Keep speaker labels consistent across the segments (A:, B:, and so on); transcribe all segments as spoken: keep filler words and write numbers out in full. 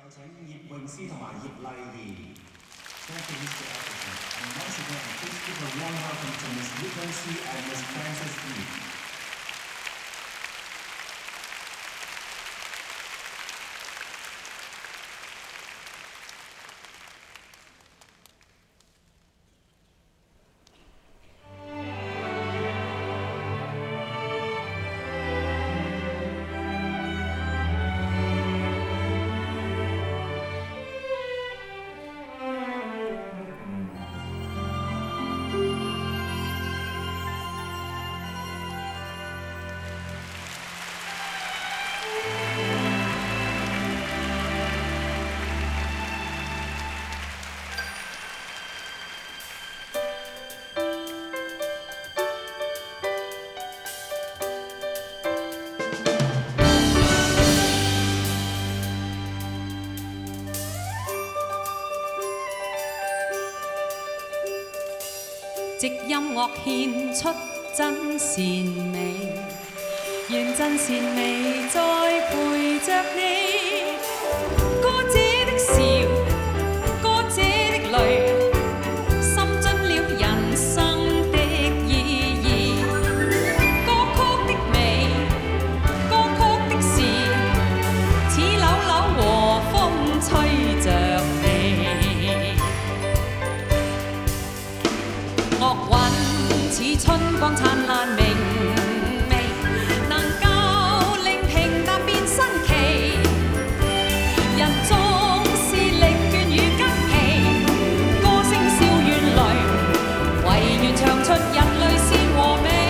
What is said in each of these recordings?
A: 有請葉詠詩同埋葉麗儀。Thank you, Mister Atkinson. And once again, please give a warm welcome to Miss 葉詠詩and Miss Frances Lee.
B: 藉音樂獻出真善美，願真善美再陪着你。歌者的笑，歌者的淚，滲進了人生的意義。歌曲的美，歌曲的事，似柳柳和風吹着你。樂韻似春光燦爛明媚，能夠令平淡變新奇。人總是力倦與筋疲，歌聲笑怨淚，唯願唱出人類善和美。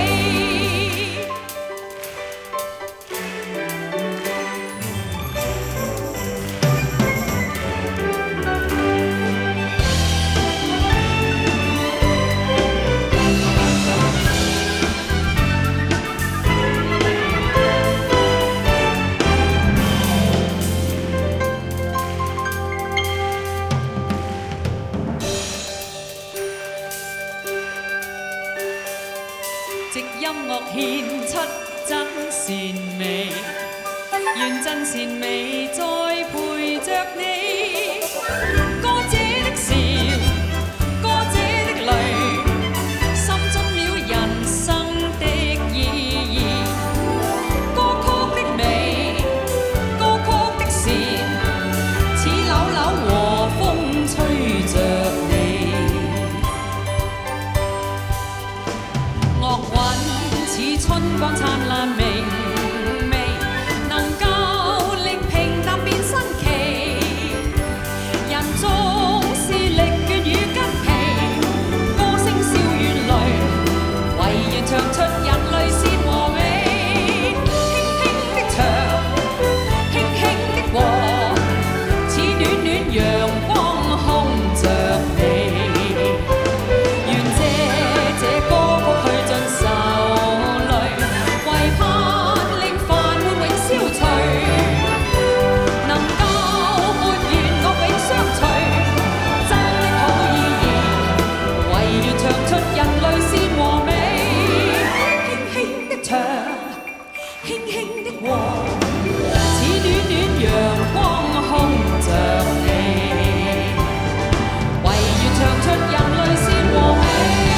B: 藉音樂獻出真善美，願真善美再陪着你。歌者的笑，歌者的淚，滲進了人生的意義。歌曲的美，歌曲的事，似柳柳和風吹着你。樂韻似春光燦爛明媚，能夠令平淡變新奇。人總是力倦與筋疲，歌聲笑怨淚，唯願唱出人類善和美。輕輕的唱，輕輕的和，似暖暖陽光烘着你。願借這歌曲去盡愁淚，為盼令煩悶永消除，能夠沒怨惡永相隨，真的好意義，唯願唱出人類善和美。輕輕的唱，輕輕的和，似暖暖陽光烘着你，唯願唱出人類善和美。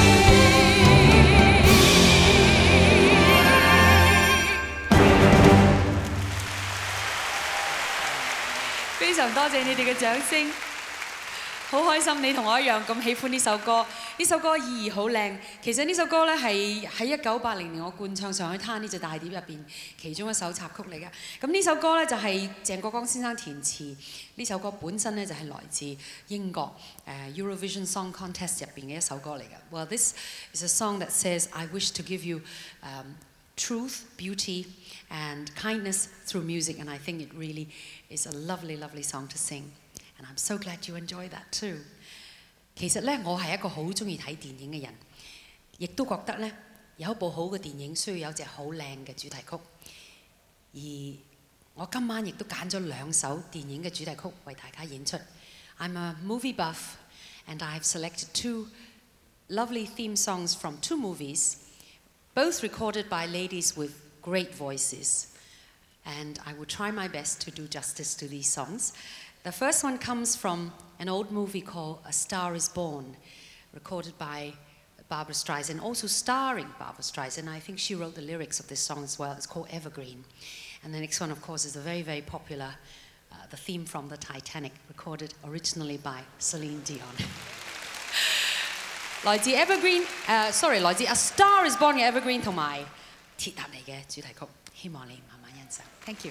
B: 非常多謝你哋嘅掌聲，好開心你同我一樣咁喜歡呢首歌。呢首歌意義好靚。其實呢首歌咧係喺一九八零年我灌唱《上海灘》呢隻大碟入邊其中一首插曲嚟嘅。咁呢首歌咧就係鄭國江先生填詞。呢首歌本身咧就係來自英國誒 Eurovision Song Contest 入邊嘅一首歌嚟嘅。Well, this is a song that says, I wish to give you um, truth, beauty, and kindness through music, and I think it really is a lovely, lovely song to sing. And I'm so glad you enjoy that too. 其實咧，我係一個好鍾意睇電影嘅人，亦都覺得咧有一部好嘅電影需要有隻好靚嘅主題曲。而我今晚亦都揀咗兩首電影嘅主題曲為大家演出。I'm a movie buff, and I've selected two lovely theme songs from two movies, both recorded by ladies with great voices. And I will try my best to do justice to these songs. The first one comes from an old movie called A Star Is Born, recorded by Barbra Streisand, also starring Barbra Streisand. I think she wrote the lyrics of this song as well. It's called Evergreen. And the next one, of course, is a very, very popular, uh, the theme from the Titanic, recorded originally by Celine Dion. 來自 Evergreen， 誒、uh, ，sorry， 來自 A Star Is Born 嘅 Evergreen 同埋鐵達尼嘅主題曲，希望你慢慢欣賞。Thank you。